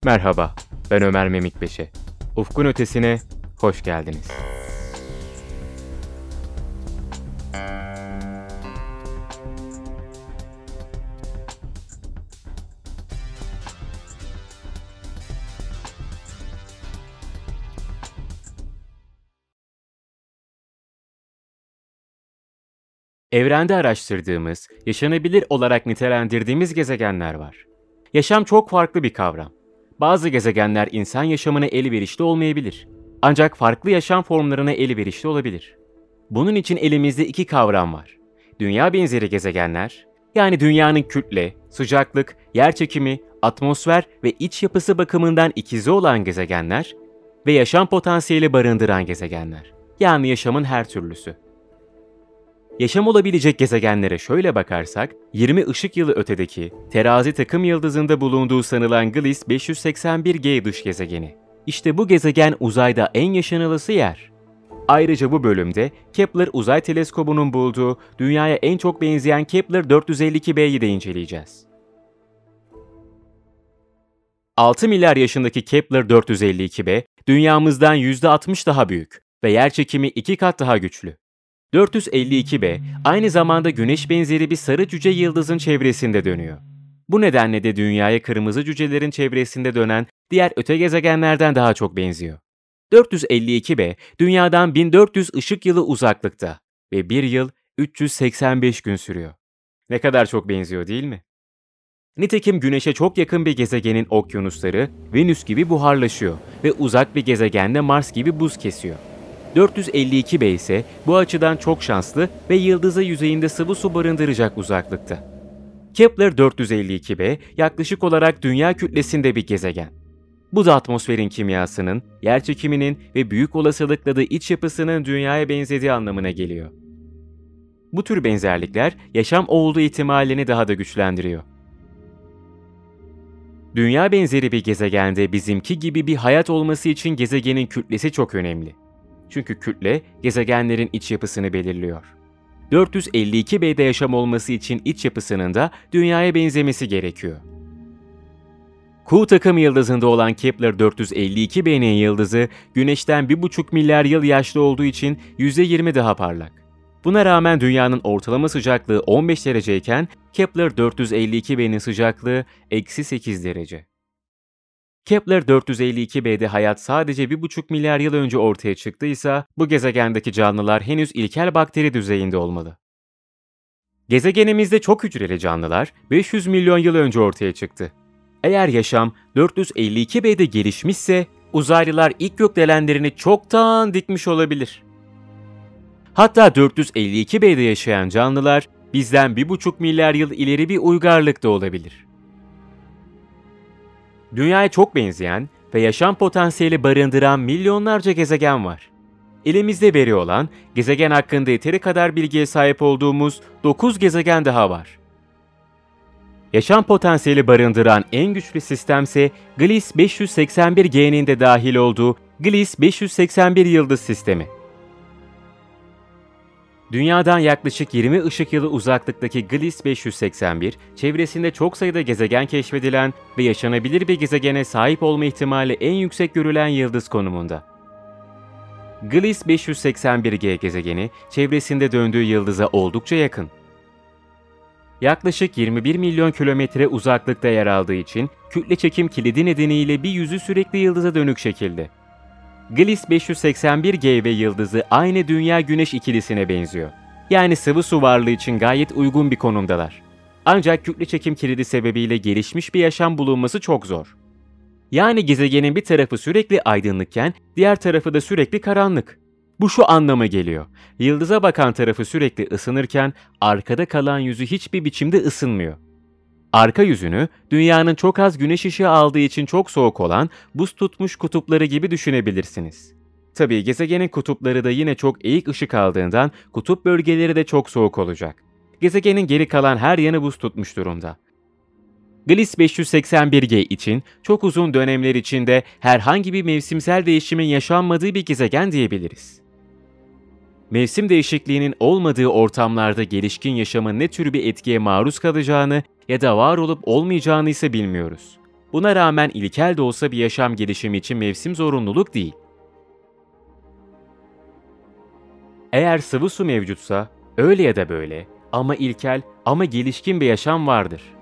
Merhaba, ben Ömer Memikbeşe. Ufkun Ötesi'ne hoş geldiniz. Evrende araştırdığımız, yaşanabilir olarak nitelendirdiğimiz gezegenler var. Yaşam çok farklı bir kavram. Bazı gezegenler insan yaşamına elverişli olmayabilir. Ancak farklı yaşam formlarına elverişli olabilir. Bunun için elimizde iki kavram var. Dünya benzeri gezegenler, yani dünyanın kütle, sıcaklık, yerçekimi, atmosfer ve iç yapısı bakımından ikizi olan gezegenler ve yaşam potansiyeli barındıran gezegenler, yani yaşamın her türlüsü. Yaşam olabilecek gezegenlere şöyle bakarsak, 20 ışık yılı ötedeki Terazi takım yıldızında bulunduğu sanılan Gliese 581g dış gezegeni. İşte bu gezegen uzayda en yaşanılısı yer. Ayrıca bu bölümde Kepler Uzay Teleskobu'nun bulduğu Dünya'ya en çok benzeyen Kepler 452b'yi de inceleyeceğiz. 6 milyar yaşındaki Kepler 452b, Dünyamızdan %60 daha büyük ve yerçekimi 2 kat daha güçlü. 452b aynı zamanda Güneş benzeri bir sarı cüce yıldızın çevresinde dönüyor. Bu nedenle de Dünya'ya kırmızı cücelerin çevresinde dönen diğer öte gezegenlerden daha çok benziyor. 452b Dünya'dan 1400 ışık yılı uzaklıkta ve bir yıl 385 gün sürüyor. Ne kadar çok benziyor değil mi? Nitekim Güneş'e çok yakın bir gezegenin okyanusları Venüs gibi buharlaşıyor ve uzak bir gezegende Mars gibi buz kesiyor. 452b ise bu açıdan çok şanslı ve yıldızı yüzeyinde sıvı su barındıracak uzaklıkta. Kepler 452b yaklaşık olarak Dünya kütlesinde bir gezegen. Bu da atmosferin kimyasının, yerçekiminin ve büyük olasılıkla da iç yapısının Dünya'ya benzediği anlamına geliyor. Bu tür benzerlikler yaşam olduğu ihtimalini daha da güçlendiriyor. Dünya benzeri bir gezegende bizimki gibi bir hayat olması için gezegenin kütlesi çok önemli. Çünkü kütle gezegenlerin iç yapısını belirliyor. 452b'de yaşam olması için iç yapısının da Dünya'ya benzemesi gerekiyor. Kuğu takım yıldızında olan Kepler 452b'nin yıldızı Güneş'ten 1,5 milyar yıl yaşlı olduğu için %20 daha parlak. Buna rağmen Dünya'nın ortalama sıcaklığı 15 dereceyken Kepler 452b'nin sıcaklığı -8 derece. Kepler 452b'de hayat sadece 1,5 milyar yıl önce ortaya çıktıysa, bu gezegendeki canlılar henüz ilkel bakteri düzeyinde olmalı. Gezegenimizde çok hücreli canlılar 500 milyon yıl önce ortaya çıktı. Eğer yaşam 452b'de gelişmişse, uzaylılar ilk gökdelenlerini çoktan dikmiş olabilir. Hatta 452b'de yaşayan canlılar bizden 1,5 milyar yıl ileri bir uygarlıkta olabilir. Dünyaya çok benzeyen ve yaşam potansiyeli barındıran milyonlarca gezegen var. Elimizde veri olan, gezegen hakkında yeteri kadar bilgiye sahip olduğumuz 9 gezegen daha var. Yaşam potansiyeli barındıran en güçlü sistemse Gliese 581g'nin de dahil olduğu Gliese 581 yıldız sistemi. Dünyadan yaklaşık 20 ışık yılı uzaklıktaki Gliese 581, çevresinde çok sayıda gezegen keşfedilen ve yaşanabilir bir gezegene sahip olma ihtimali en yüksek görülen yıldız konumunda. Gliese 581g gezegeni, çevresinde döndüğü yıldıza oldukça yakın. Yaklaşık 21 milyon kilometre uzaklıkta yer aldığı için kütle çekim kilidi nedeniyle bir yüzü sürekli yıldıza dönük şekilde. Gliese 581g ve yıldızı aynı Dünya-Güneş ikilisine benziyor. Yani sıvı su varlığı için gayet uygun bir konumdalar. Ancak kütle çekim kilidi sebebiyle gelişmiş bir yaşam bulunması çok zor. Yani gezegenin bir tarafı sürekli aydınlıkken diğer tarafı da sürekli karanlık. Bu şu anlama geliyor. Yıldıza bakan tarafı sürekli ısınırken arkada kalan yüzü hiçbir biçimde ısınmıyor. Arka yüzünü Dünya'nın çok az güneş ışığı aldığı için çok soğuk olan buz tutmuş kutupları gibi düşünebilirsiniz. Tabii gezegenin kutupları da yine çok eğik ışık aldığından kutup bölgeleri de çok soğuk olacak. Gezegenin geri kalan her yanı buz tutmuş durumda. Gliese 581g için çok uzun dönemler içinde herhangi bir mevsimsel değişimin yaşanmadığı bir gezegen diyebiliriz. Mevsim değişikliğinin olmadığı ortamlarda gelişkin yaşamın ne tür bir etkiye maruz kalacağını ya da var olup olmayacağını ise bilmiyoruz. Buna rağmen ilkel de olsa bir yaşam gelişimi için mevsim zorunluluk değil. Eğer sıvı su mevcutsa, öyle ya da böyle ama ilkel ama gelişkin bir yaşam vardır.